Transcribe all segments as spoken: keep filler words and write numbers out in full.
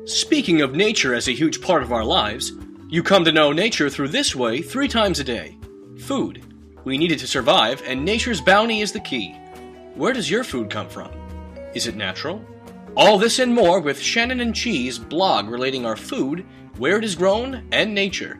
Speaking of nature as a huge part of our lives, you come to know nature through this way three times a day. Food. We need it to survive, and nature's bounty is the key. Where does your food come from? Is it natural? All this and more with Shannon and Chi's blog relating our food, where it is grown, and nature.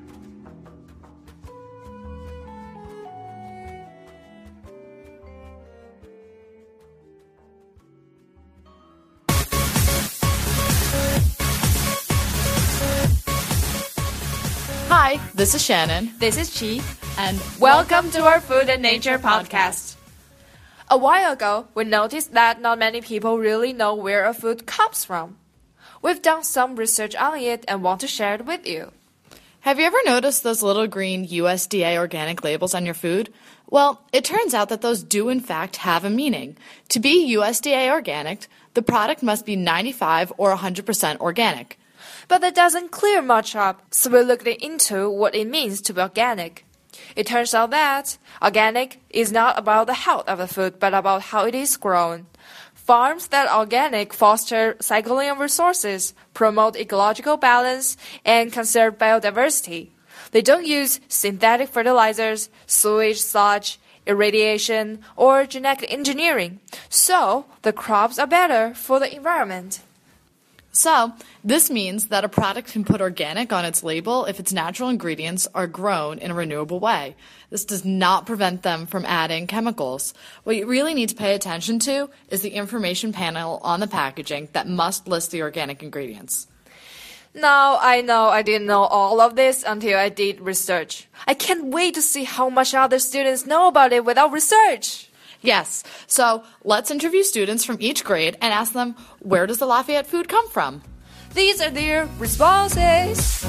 Hi, this is Shannon. This is Chi. And welcome to our Food and Nature podcast. A while ago, we noticed that not many people really know where a food comes from. We've done some research on it and want to share it with you. Have you ever noticed those little green U S D A organic labels on your food? Well, it turns out that those do in fact have a meaning. To be U S D A organic, the product must be ninety-five or one hundred percent organic. But that doesn't clear much up, so we looked into what it means to be organic. It turns out that organic is not about the health of the food, but about how it is grown. Farms that are organic foster cycling of resources, promote ecological balance, and conserve biodiversity. They don't use synthetic fertilizers, sewage sludge, irradiation, or genetic engineering, so the crops are better for the environment. So, this means that a product can put organic on its label if its natural ingredients are grown in a renewable way. This does not prevent them from adding chemicals. What you really need to pay attention to is the information panel on the packaging that must list the organic ingredients. Now, I know I didn't know all of this until I did research. I can't wait to see how much other students know about it without research. Yes, so let's interview students from each grade and ask them, where does the Lafayette food come from? These are their responses.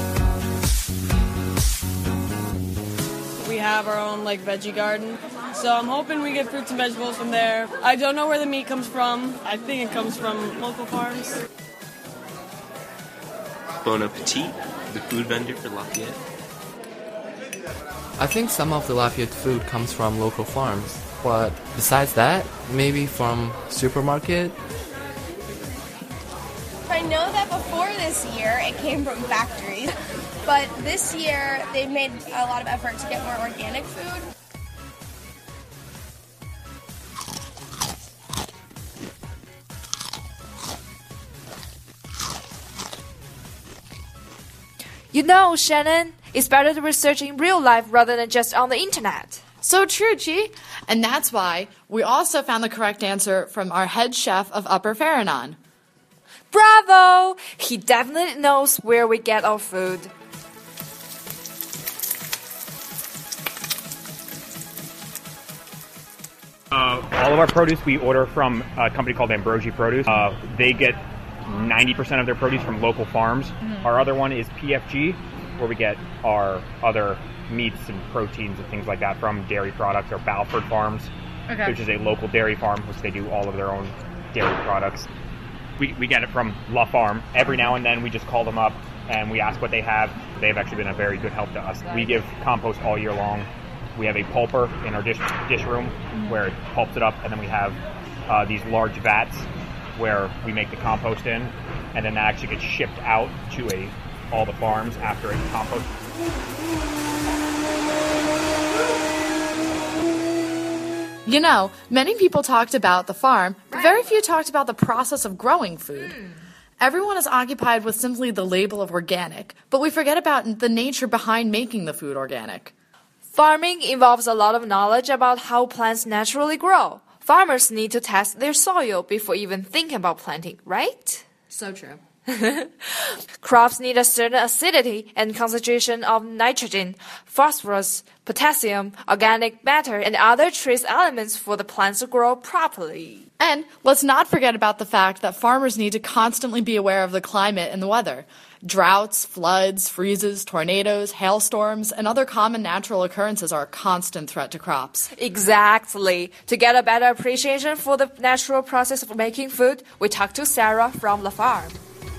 We have our own like veggie garden, so I'm hoping we get fruits and vegetables from there. I don't know where the meat comes from. I think it comes from local farms. Bon Appetit, the food vendor for Lafayette. I think some of the Lafayette food comes from local farms. But besides that, maybe from supermarket. I know that before this year it came from factories, but this year they've made a lot of effort to get more organic food. You know, Shannon, it's better to research in real life rather than just on the internet. So true, Chi. And that's why we also found the correct answer from our head chef of Upper Farranon. Bravo! He definitely knows where we get our food. Uh, all of our produce we order from a company called Ambrosi Produce. Uh, they get ninety percent of their produce from local farms. Mm-hmm. Our other one is P F G, where we get our other meats and proteins and things like that from dairy products, or Balford Farms, okay, which is a local dairy farm, which they do all of their own dairy products. We we get it from La Farm. Every now and then we just call them up and we ask what they have. They've actually been a very good help to us. We give compost all year long. We have a pulper in our dish dish room mm-hmm. where it pulps it up, and then we have uh, these large vats where we make the compost in, and then that actually gets shipped out to a all the farms after it's composted. You know, many people talked about the farm, but very few talked about the process of growing food. Mm. Everyone is occupied with simply the label of organic, but we forget about the nature behind making the food organic. Farming involves a lot of knowledge about how plants naturally grow. Farmers need to test their soil before even thinking about planting, right? So true. Crops need a certain acidity and concentration of nitrogen, phosphorus, potassium, organic matter, and other trace elements for the plants to grow properly. And let's not forget about the fact that farmers need to constantly be aware of the climate and the weather. Droughts, floods, freezes, tornadoes, hailstorms, and other common natural occurrences are a constant threat to crops. Exactly. To get a better appreciation for the natural process of making food, we talked to Sarah from La Farm.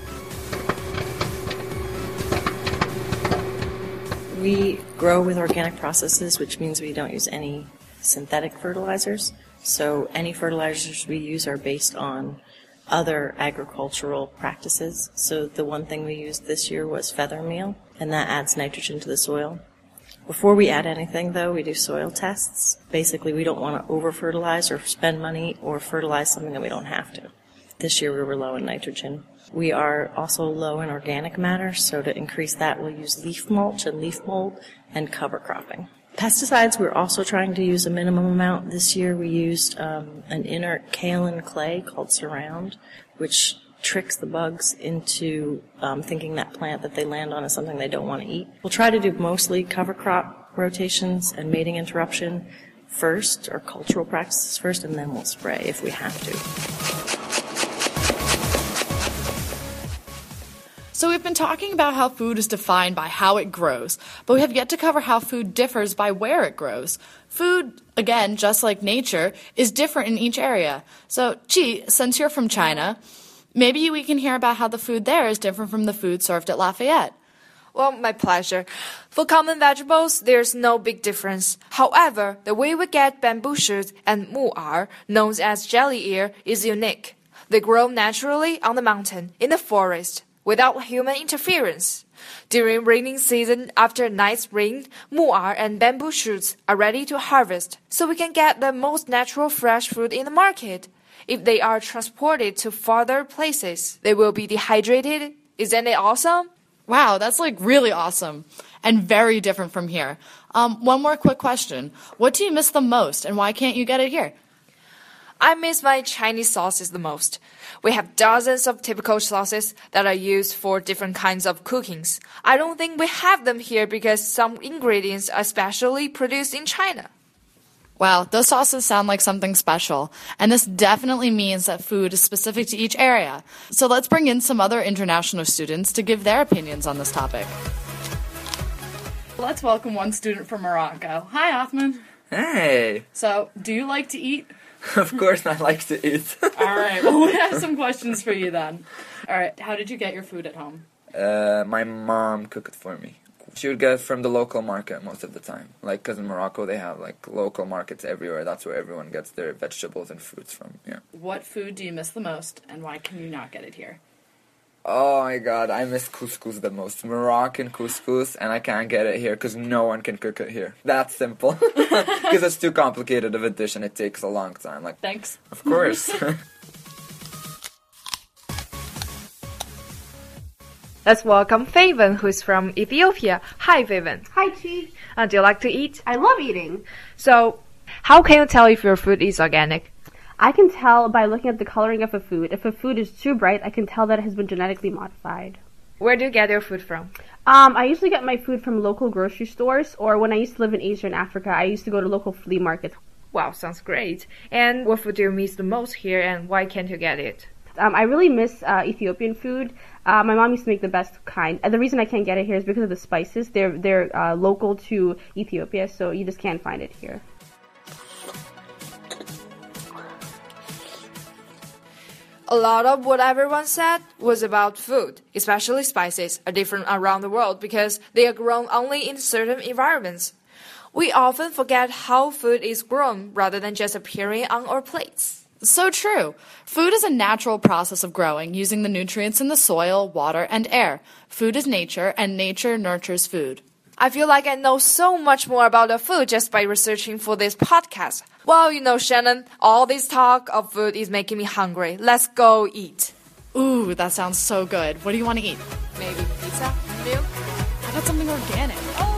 We grow with organic processes, which means we don't use any synthetic fertilizers. So any fertilizers we use are based on other agricultural practices. So the one thing we used this year was feather meal, and that adds nitrogen to the soil. Before we add anything, though, we do soil tests. Basically, we don't want to over-fertilize or spend money or fertilize something that we don't have to. This year we were low in nitrogen. We are also low in organic matter, so to increase that, we'll use leaf mulch and leaf mold and cover cropping. Pesticides, we're also trying to use a minimum amount. This year we used um, an inert kaolin clay called Surround, which tricks the bugs into um, thinking that plant that they land on is something they don't want to eat. We'll try to do mostly cover crop rotations and mating interruption first, or cultural practices first, and then we'll spray if we have to. So we've been talking about how food is defined by how it grows, but we have yet to cover how food differs by where it grows. Food, again, just like nature, is different in each area. So, Chi, since you're from China, maybe we can hear about how the food there is different from the food served at Lafayette. Well, my pleasure. For common vegetables, there's no big difference. However, the way we get bamboo shoots and mu'er, known as jelly ear, is unique. They grow naturally on the mountain, in the forest, without human interference. During raining season, after a nice rain, mu'er and bamboo shoots are ready to harvest, so we can get the most natural fresh food in the market. If they are transported to farther places, they will be dehydrated. Isn't it awesome? Wow, that's like really awesome and very different from here. Um, one more quick question. What do you miss the most and why can't you get it here? I miss my Chinese sauces the most. We have dozens of typical sauces that are used for different kinds of cookings. I don't think we have them here because some ingredients are specially produced in China. Wow, those sauces sound like something special, and this definitely means that food is specific to each area. So let's bring in some other international students to give their opinions on this topic. Let's welcome one student from Morocco. Hi, Othman. Hey. So, do you like to eat? Of course I like to eat. All right, well, we have some questions for you then. All right, how did you get your food at home? Uh, my mom cooked it for me. She would get it from the local market most of the time. Like, because in Morocco they have, like, local markets everywhere. That's where everyone gets their vegetables and fruits from, yeah. What food do you miss the most, and why can you not get it here? Oh my god, I miss couscous the most. Moroccan couscous, and I can't get it here because no one can cook it here. That's simple. Because it's too complicated of a dish and it takes a long time. Like, thanks. Of course. Let's welcome Faven, who's from Ethiopia. Hi, Faven. Hi, Chi. Uh, do you like to eat? I love eating. So, how can you tell if your food is organic? I can tell by looking at the coloring of a food. If a food is too bright, I can tell that it has been genetically modified. Where do you get your food from? Um, I usually get my food from local grocery stores, or when I used to live in Asia and Africa, I used to go to local flea markets. Wow, sounds great. And what food do you miss the most here, and why can't you get it? Um, I really miss uh, Ethiopian food. Uh, my mom used to make the best kind. And the reason I can't get it here is because of the spices. They're they're uh, local to Ethiopia, so you just can't find it here. A lot of what everyone said was about food, especially spices, are different around the world because they are grown only in certain environments. We often forget how food is grown rather than just appearing on our plates. So true. Food is a natural process of growing using the nutrients in the soil, water, and air. Food is nature, and nature nurtures food. I feel like I know so much more about the food just by researching for this podcast. Well, you know, Shannon, all this talk of food is making me hungry. Let's go eat. Ooh, that sounds so good. What do you want to eat? Maybe pizza? Milk? How about something organic? Oh,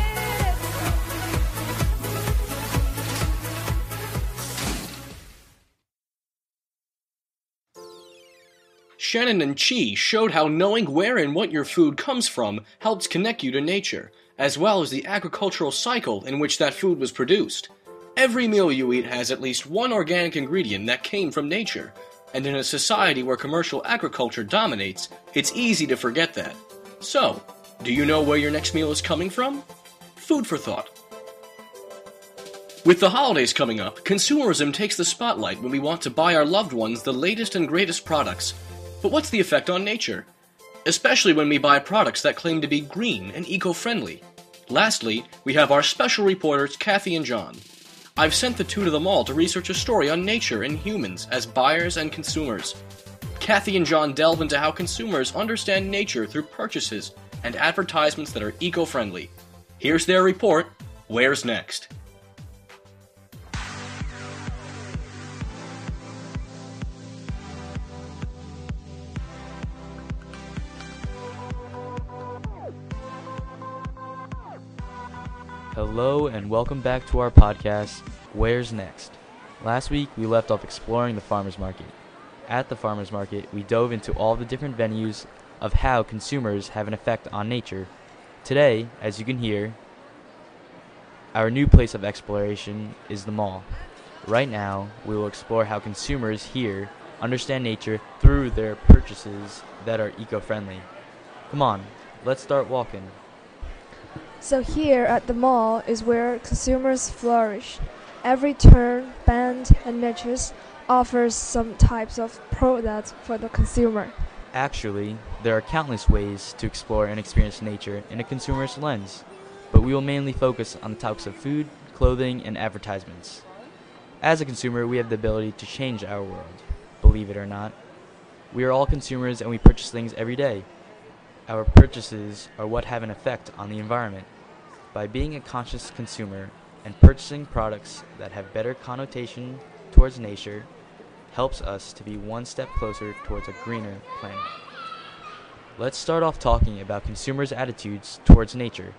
Shannon and Chi showed how knowing where and what your food comes from helps connect you to nature, as well as the agricultural cycle in which that food was produced. Every meal you eat has at least one organic ingredient that came from nature, and in a society where commercial agriculture dominates, it's easy to forget that. So, do you know where your next meal is coming from? Food for thought. With the holidays coming up, consumerism takes the spotlight when we want to buy our loved ones the latest and greatest products. But what's the effect on nature? Especially when we buy products that claim to be green and eco-friendly. Lastly, we have our special reporters Kathy and John. I've sent the two to the mall to research a story on nature and humans as buyers and consumers. Kathy and John delve into how consumers understand nature through purchases and advertisements that are eco-friendly. Here's their report, Where's Next? Hello and welcome back to our podcast, Where's Next? Last week we left off exploring the farmers market. At the farmers market, we dove into all the different venues of how consumers have an effect on nature. Today, as you can hear, our new place of exploration is the mall. Right now, we will explore how consumers here understand nature through their purchases that are eco-friendly. Come on, let's start walking. So here at the mall is where consumers flourish. Every turn, bend, and niches offers some types of products for the consumer. Actually, there are countless ways to explore and experience nature in a consumer's lens, but we will mainly focus on the types of food, clothing, and advertisements. As a consumer, we have the ability to change our world, believe it or not. We are all consumers and we purchase things every day. Our purchases are what have an effect on the environment. By being a conscious consumer and purchasing products that have better connotation towards nature, helps us to be one step closer towards a greener planet. Let's start off talking about consumers' attitudes towards nature.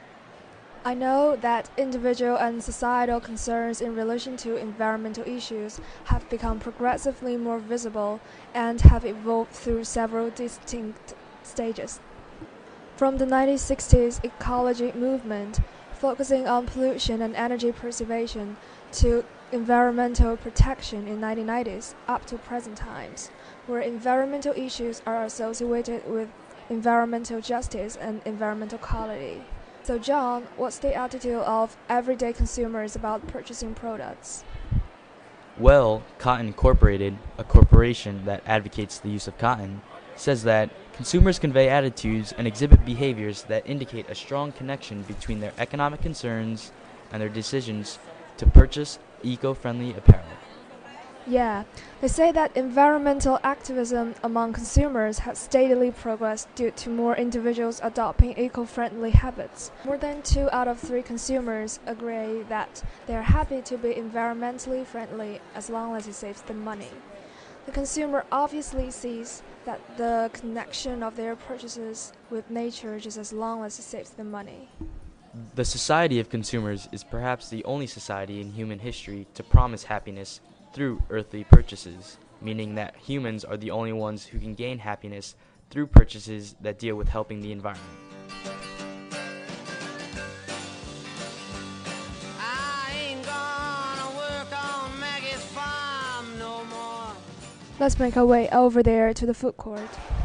I know that individual and societal concerns in relation to environmental issues have become progressively more visible and have evolved through several distinct stages. From the nineteen sixties ecology movement, focusing on pollution and energy preservation, to environmental protection in nineteen nineties up to present times, where environmental issues are associated with environmental justice and environmental quality. So John, what's the attitude of everyday consumers about purchasing products? Well, Cotton Incorporated, a corporation that advocates the use of cotton, says that consumers convey attitudes and exhibit behaviors that indicate a strong connection between their economic concerns and their decisions to purchase eco-friendly apparel. Yeah, they say that environmental activism among consumers has steadily progressed due to more individuals adopting eco-friendly habits. More than two out of three consumers agree that they are happy to be environmentally friendly as long as it saves them money. The consumer obviously sees that the connection of their purchases with nature just as long as it saves them money. The Society of Consumers is perhaps the only society in human history to promise happiness through earthly purchases, meaning that humans are the only ones who can gain happiness through purchases that deal with helping the environment. Let's make our way over there to the food court.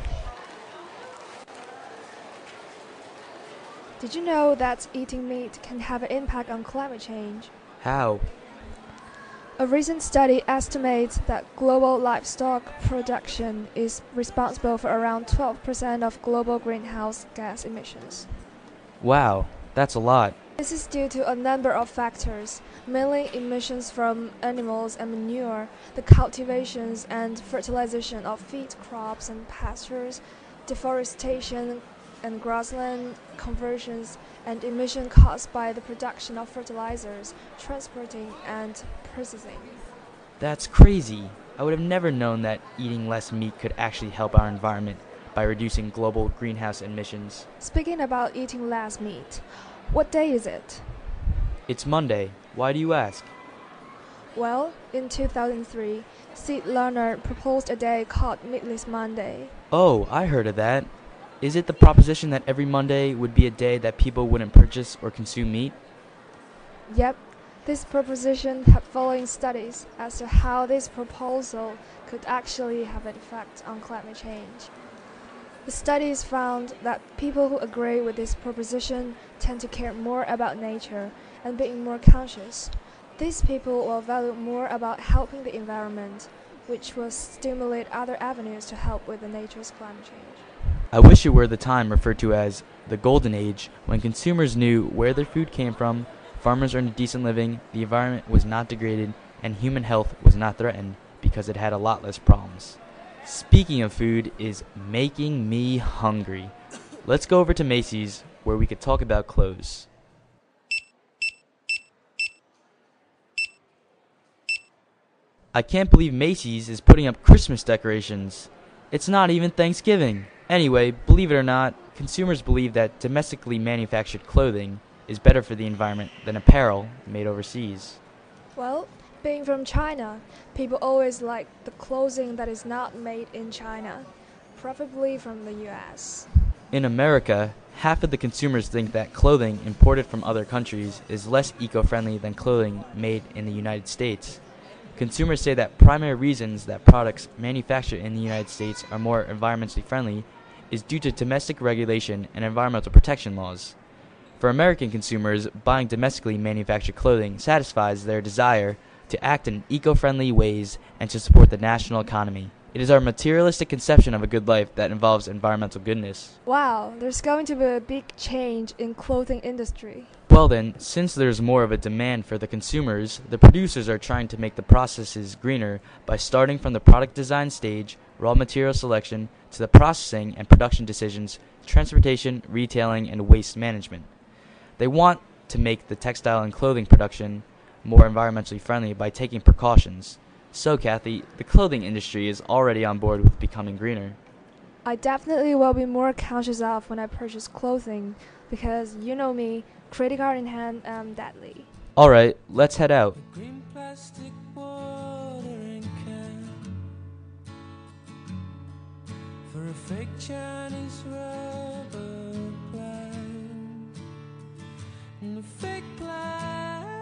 Did you know that eating meat can have an impact on climate change? How? A recent study estimates that global livestock production is responsible for around twelve percent of global greenhouse gas emissions. Wow, that's a lot. This is due to a number of factors, mainly emissions from animals and manure, the cultivations and fertilization of feed crops and pastures, deforestation and grassland conversions, and emission caused by the production of fertilizers, transporting, and processing. That's crazy. I would have never known that eating less meat could actually help our environment by reducing global greenhouse emissions. Speaking about eating less meat, what day is it? It's Monday. Why do you ask? Well, in two thousand three, Sid Leonard proposed a day called Meatless Monday. Oh, I heard of that. Is it the proposition that every Monday would be a day that people wouldn't purchase or consume meat? Yep. This proposition had following studies as to how this proposal could actually have an effect on climate change. The studies found that people who agree with this proposition tend to care more about nature and being more conscious. These people will value more about helping the environment, which will stimulate other avenues to help with the nature's climate change. I wish it were the time referred to as the Golden Age, when consumers knew where their food came from, farmers earned a decent living, the environment was not degraded, and human health was not threatened because it had a lot less problems. Speaking of food is making me hungry. Let's go over to Macy's where we could talk about clothes. I can't believe Macy's is putting up Christmas decorations. It's not even Thanksgiving. Anyway, believe it or not, consumers believe that domestically manufactured clothing is better for the environment than apparel made overseas. Well, being from China, people always like the clothing that is not made in China, preferably from the U S. In America, half of the consumers think that clothing imported from other countries is less eco-friendly than clothing made in the United States. Consumers say that primary reasons that products manufactured in the United States are more environmentally friendly is due to domestic regulation and environmental protection laws. For American consumers, buying domestically manufactured clothing satisfies their desire to act in eco-friendly ways and to support the national economy. It is our materialistic conception of a good life that involves environmental goodness. Wow, there's going to be a big change in clothing industry. Well then, since there's more of a demand for the consumers, the producers are trying to make the processes greener by starting from the product design stage, raw material selection, to the processing and production decisions, transportation, retailing, and waste management. They want to make the textile and clothing production more environmentally friendly by taking precautions. So, Kathy, the clothing industry is already on board with becoming greener. I definitely will be more conscious of when I purchase clothing because, you know me, credit card in hand, I'm deadly. Alright, let's head out. Green plastic watering can for a fake Chinese rubber plant and a fake plastic.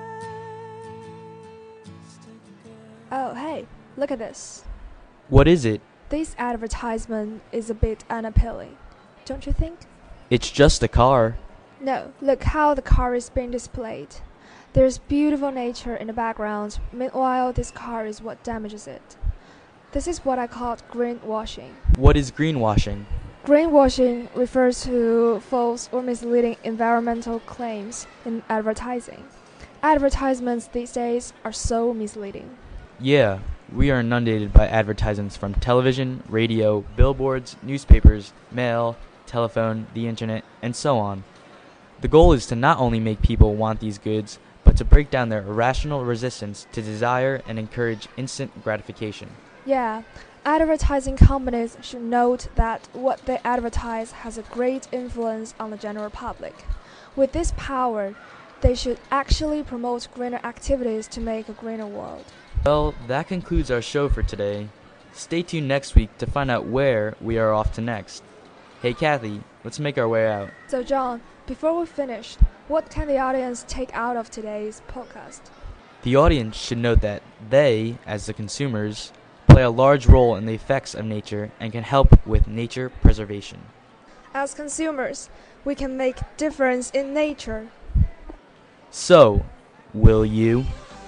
Oh, hey, look at this. What is it? This advertisement is a bit unappealing, don't you think? It's just a car. No, look how the car is being displayed. There's beautiful nature in the background, meanwhile this car is what damages it. This is what I call greenwashing. What is greenwashing? Greenwashing refers to false or misleading environmental claims in advertising. Advertisements these days are so misleading. Yeah, we are inundated by advertisements from television, radio, billboards, newspapers, mail, telephone, the internet, and so on. The goal is to not only make people want these goods, but to break down their irrational resistance to desire and encourage instant gratification. Yeah, advertising companies should note that what they advertise has a great influence on the general public. With this power, they should actually promote greener activities to make a greener world. Well, that concludes our show for today. Stay tuned next week to find out where we are off to next. Hey Kathy, let's make our way out. So John, before we finish, what can the audience take out of today's podcast? The audience should note that they, as the consumers, play a large role in the effects of nature and can help with nature preservation. As consumers, we can make difference in nature. So, will you?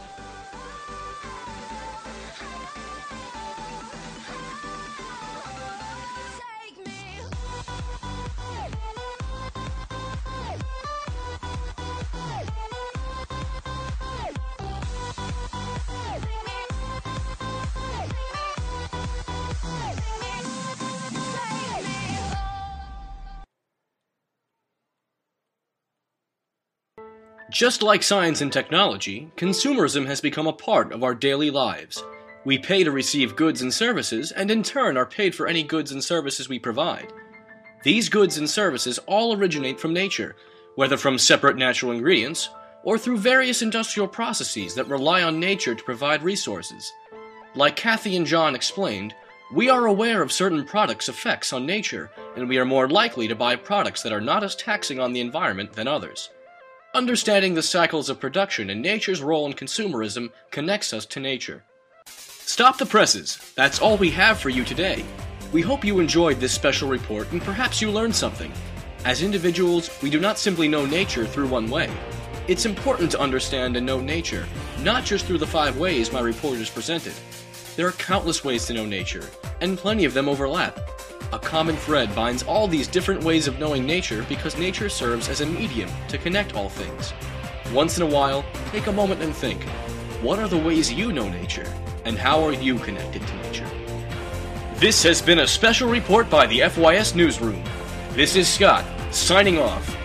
Just like science and technology, consumerism has become a part of our daily lives. We pay to receive goods and services, and in turn are paid for any goods and services we provide. These goods and services all originate from nature, whether from separate natural ingredients, or through various industrial processes that rely on nature to provide resources. Like Kathy and John explained, we are aware of certain products' effects on nature, and we are more likely to buy products that are not as taxing on the environment than others. Understanding the cycles of production and nature's role in consumerism connects us to nature. Stop the presses. That's all we have for you today. We hope you enjoyed this special report and perhaps you learned something. As individuals, we do not simply know nature through one way. It's important to understand and know nature, not just through the five ways my report has presented. There are countless ways to know nature, and plenty of them overlap. A common thread binds all these different ways of knowing nature because nature serves as a medium to connect all things. Once in a while, take a moment and think, what are the ways you know nature, and how are you connected to nature? This has been a special report by the F Y S Newsroom. This is Scott, signing off.